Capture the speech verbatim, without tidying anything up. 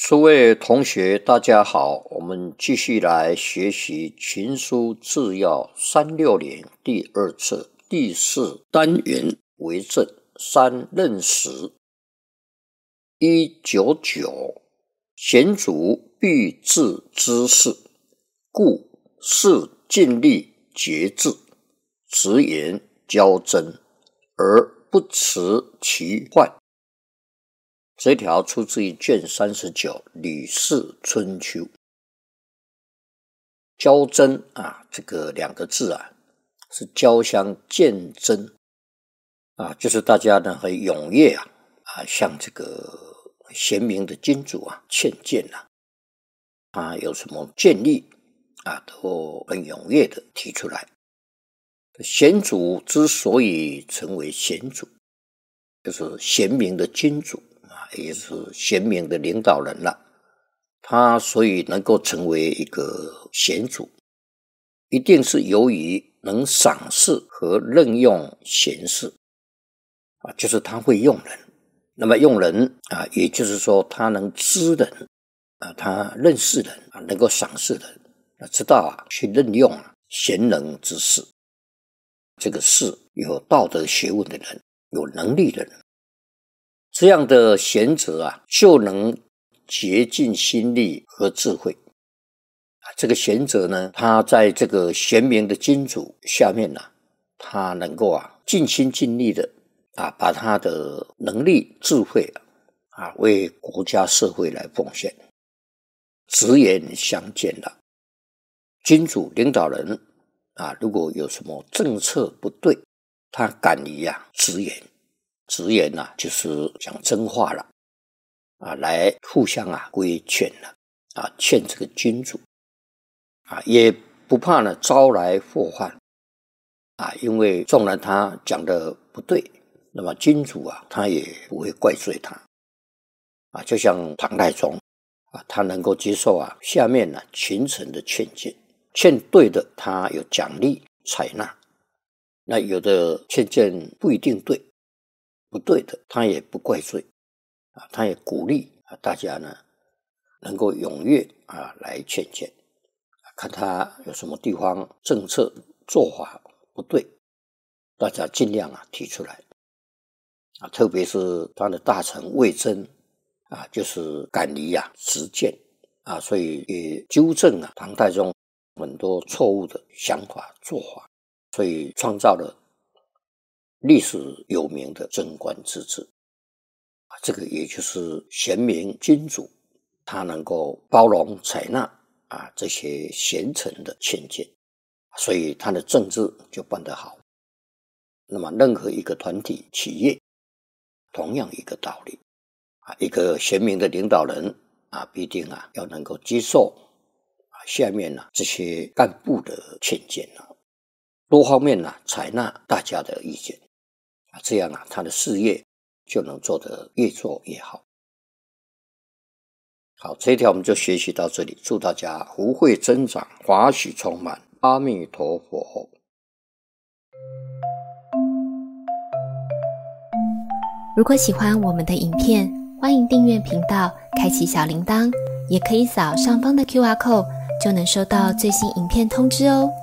诸位同学大家好，我们继续来学习群书治要三六零第二册第四单元为政三任时。一九九贤主必治之事，故事尽力节制，直言交真，而不持其患。这条出自于卷三十九《吕氏春秋》。交真啊，这个两个字啊，是交相见真啊，就是大家呢很踊跃啊啊，向这个贤明的君主啊劝谏啊，啊有什么建议啊，都很踊跃的提出来。贤主之所以成为贤主，就是贤明的君主。也是贤明的领导人了，他所以能够成为一个贤主，一定是由于能赏识和任用贤士啊，就是他会用人。那么用人啊，也就是说他能知人啊，他认识人啊，能够赏识人，啊，知道啊去任用啊贤能之士。这个士有道德学问的人，有能力的人。这样的贤者啊，就能竭尽心力和智慧。这个贤者呢，他在这个贤明的君主下面啊，他能够啊尽心尽力的啊，把他的能力、智慧啊，为国家社会来奉献，直言相见了。君主领导人啊，如果有什么政策不对，他敢于啊直言。直言啊，就是讲真话了啊，来互相啊规劝了啊，劝这个君主啊，也不怕呢招来祸患啊，因为纵然他讲的不对，那么君主啊，他也不会怪罪他啊，就像唐太宗啊，他能够接受啊下面呢、啊、群臣的劝谏，劝对的他有奖励采纳，那有的劝谏不一定对。不对的，他也不怪罪啊，他也鼓励啊大家呢能够踊跃啊来劝谏，看他有什么地方政策做法不对，大家尽量啊提出来啊，特别是他的大臣魏征啊，就是敢于啊直谏啊，所以也纠正了唐太宗很多错误的想法做法，所以创造了历史有名的贞观之治，这个也就是贤明君主，他能够包容采纳啊这些贤臣的劝谏，所以他的政治就办得好。那么任何一个团体企业，同样一个道理啊，一个贤明的领导人啊，必定啊要能够接受啊下面啊这些干部的劝谏啊，多方面啊采纳大家的意见。这样啊，他的事业就能做得越做越好。好，这一条我们就学习到这里，祝大家福慧增长，法喜充满，阿弥陀佛。 如果喜欢我们的影片，欢迎订阅频道，开启小铃铛，也可以扫上方的 Q R code， 就能收到最新影片通知哦。